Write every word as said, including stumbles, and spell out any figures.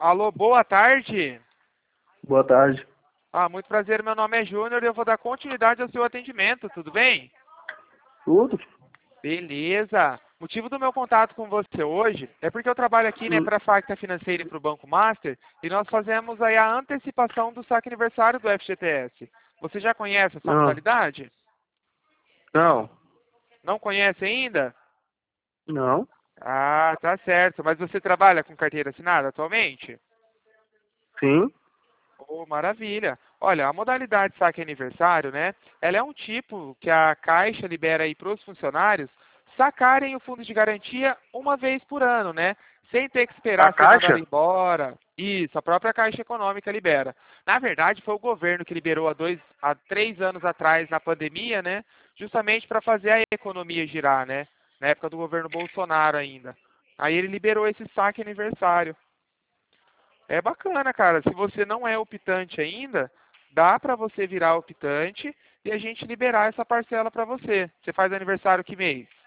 Alô, boa tarde. Boa tarde. Ah, muito prazer, meu nome é Júnior e eu vou dar continuidade ao seu atendimento, tudo bem? Tudo? Beleza. O motivo do meu contato com você hoje é porque eu trabalho aqui, né, Hum, para a Facta Financeira e para o Banco Master e nós fazemos aí a antecipação do saque aniversário do F G T S. Você já conhece essa Não, modalidade? não, Não conhece ainda? não. Ah, tá certo. Mas você trabalha com carteira assinada atualmente? Sim. Oh, maravilha. Olha, a modalidade saque aniversário, né? Ela é um tipo que a Caixa libera aí para os funcionários sacarem o fundo de garantia uma vez por ano, né? Sem ter que A esperar ser mandado Caixa? embora. Isso, a própria Caixa Econômica libera. Na verdade, foi o governo que liberou há dois, há três anos atrás, na pandemia, né? Justamente para fazer a economia girar, né? Na época do governo Bolsonaro ainda. Aí ele liberou esse saque aniversário. É bacana, cara. Se você não é optante ainda, dá para você virar optante e a gente liberar essa parcela para você. Você faz aniversário que mês?